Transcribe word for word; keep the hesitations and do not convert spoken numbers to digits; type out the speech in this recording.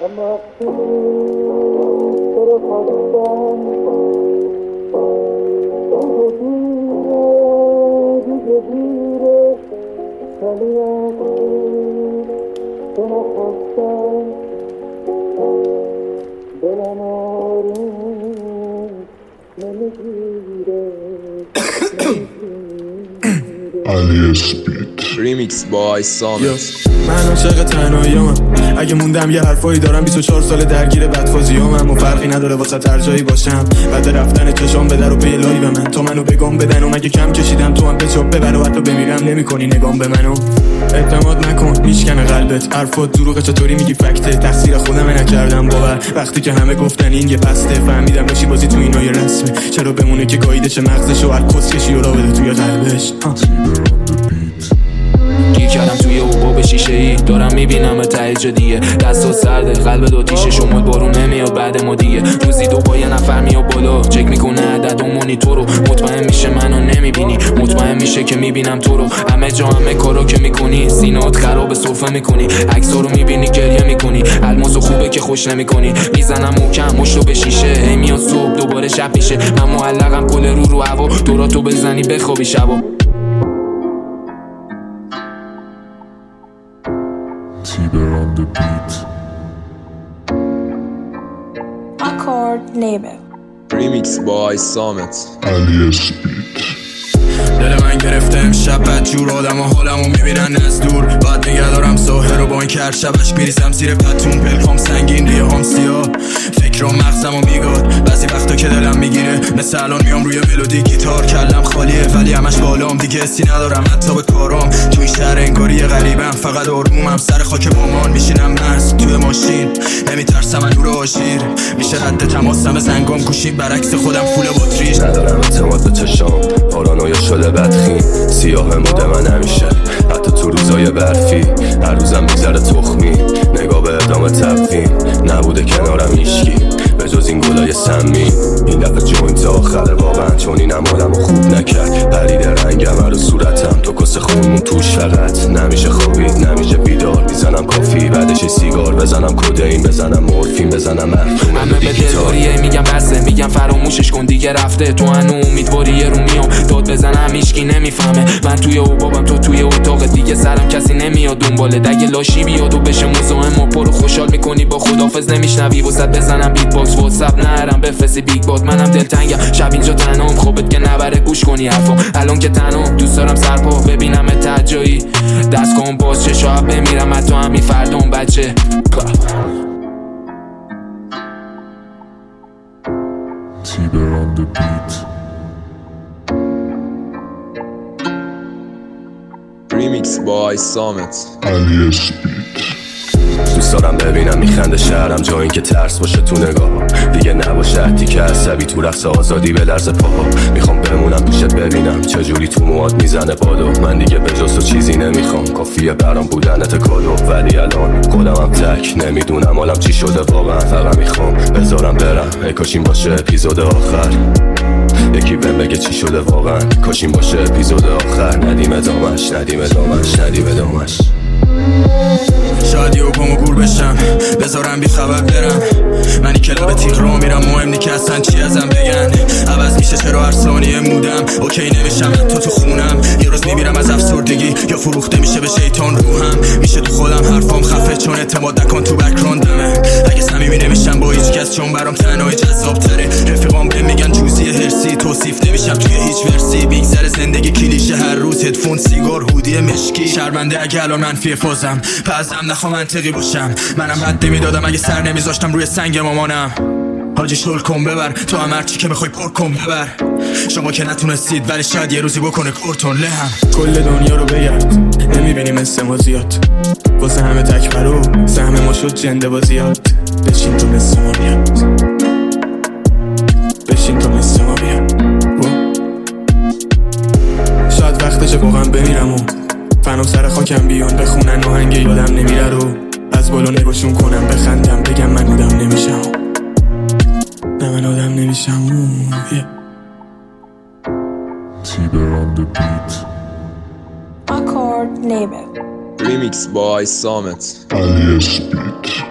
اما تو رو خواستم دیگه دیره دیگه دیره ولی اکنون تو نخواستم دلم آروم نمیگیره علی اسپید ریمیکس بای سامت. من عاشق تنهایی‌ام، اگه موندم یه حرفایی دارم. بیست و چهار سال درگیر بدفازیامم و فرقی نداره واسه هر جایی باشم. بعد رفتن چشام به در و پی لای به من تا منو بگم بدن و مگه کم کشیدم تو هم به چاپ ببر و حتی بمیرم نمی‌کنی نگام به منو. اعتماد نکن میشکنه قلبت، حرفات دروغه چطوری میگی فکته. تقصیر خودم نکردم باور وقتی که همه گفتن این یه پسته. فهمیدم باشی بازی تو اینا یه رسمه، چرا بمونه که گاییده چه مغزش و هر کسکشی رو را بده توی قلبش. گیر کردم توی اوبا به شیشه ای، دارم میبینم ته جدیه. دستات سرده قلب دو تیشه شمال بارون نمیاد بعد ما دیگه. روزی دو با یه نفر میاد بالا چک میکنه عدد و مونیتور رو. مطمئن میشه منو نمیبینی، مطمئن میشه که میبینم تو رو. همه جا همه کارا که میکنی سینات خراب سرفه میکنی. عکسا رو میبینی گریه میکنی، الماسو خوبه که خوش نمیکنی. میزنم محکم مشتو به شیشه، هی میاد صبح دوباره شب میشه. من معلقم کل رو رو هوا، دوراتو بزنی بخوابی شبا. Tiber on the beat. Accord label. ریمیکس بای سامت. علی اسپید. دل من گرفته امشب بد جور، آدم و حالمو میبینن از دور. بعد نگه دارم ساحر رو با این که هر شبش میریزم زیر پتون. پلکام سنگین ریه هم سیاه، فکرام مغزمو میگاد. بعضی وقتا که دلم میگیره مثل الان میام روی ملودی گیتار. کلم خالیه ولی همش بالام، دیگه حسی ندارم حتی به کارام. توی شهر انگاری غریبم، فقط آرومم سر خاک مامان. میشینم مست توی ماشین نمیترسم از نور آژیر. میشه رد تماسم زنگام گوشی برعکس خودم فول باتریش. ندارم اعتماد به چشام، پارانویا شده بدخیم. سیاه مده من همیشه حتی تو روزای برفی. هر روزم میگذره تخمی، نگاه به ادامه تبدیم. نبوده کنارم هیشکی به جز این گلای سمی. این دفعه جوینت آخره واقعا، چون این عمالمو خوب نکرد. پرید رنگم رو صورتم تو کس خونمون توش. فقط نمیشه خوابید نمیشه بیدار. میزنم کافی بعدش سیگار، بزنم کدئین بزنم مورفین بزنم مفهوم. همه به دلواریه میگم بسه، میگم فراموشش کن دیگه رفته. تو هنو امیدواریه رو میام داد بزنم هیچکی نمیفهمه. من توی اوبابم تو توی اتاق دیگه، سرم کسی نمیاد دنباله. دگه لاشی بیاد و بشه مزاحم و پرو خوشحال میکنی با خدافظ نمیشنوی. واسه بزنم بیت باکس واتساپ نرم بفرستی بیگ بات. منم دلتنگم شب اینجا تنهام، خوبت که نبره گوش کنی حرفم. الان که تنهام دوست دارم سرپا ببینم ته جایی. دست کن باز چه شب بمیرم حتی همین فردام بچه. Tiber on the beat. ریمیکس بای سامت. علی اسپید. دوست دارم ببینم میخنده شهرم، جا این که ترس باشه تو نگاه. دیگه نباشه حتی که عصبی تو رقص آزادی به لرز پاها. میخوام بمونم دوشت ببینم چجوری تو موات میزنه بادو. من دیگه به جز تو چیزی نمیخوام، کافیه برام بودنت کادو. ولی الان خودمم تک نمیدونم حالم چی شده واقعا. فقط میخوام بذارم برم، ای کاش این باشه اپیزود آخر. یکی بهم بگه چی شده واقعا، کاش این باشه اپیزود آخر. ندیم ادامش ندیم ادامش ندیم ادامش. شاید یه پامو گور بشم بذارم بی خبر برم. منی کلاب تیغ را میرم، مهم نی که اصلا چی ازم بگن. عوض میشه چرا هر ثانیه مودم اوکی نمیشم تو تو خونم. یه روز میمیرم از افسردگی یا فروخته میشه به شیطان روحم. میشه تو خودم حرفام خفه چون اعتماد نکن تو بک‌گراندمه. اگه صمیمی نمیشم با هیچ کس چون برام تنهایی جذاب تره. رفیقام بهم میگن جوزی هرسی، توصیف نمیشم توی هیچ ورسی. میگذره زندگی کلیشه هر روز، هدفون سیگار هودی مشکی. شرمنده اگه الان منفی فازم، پزم نخوام منطقی باشم. منم حد نمیدادم اگه سر نمیذاشتم روی سنگ مامانم. حاجی شل کن ببر تو هم هرچی که میخوای پر کن ببر. شما که نتونستید ولی شاید یه روزی بکنه کورتون لهم. کل دنیا رو بگرد نمیبینیم مثل ما زیاد. واسه همه تکبرو سهم ما شد جنده بازیاد. بشین تو مثل ما بیاد، بشین تو مثل ما بیاد. شاید وقتشه واقعا بمیرم و فنم سر خاکم بیان بخونن آهنگ یادم نمیره رو. از بالا نگاشون کنم بخندم بگم من آدم نمیشم. نه من آدم نمیشم. Tiber on the beat. Accord label. ریمیکس بای سامت. علی اسپید.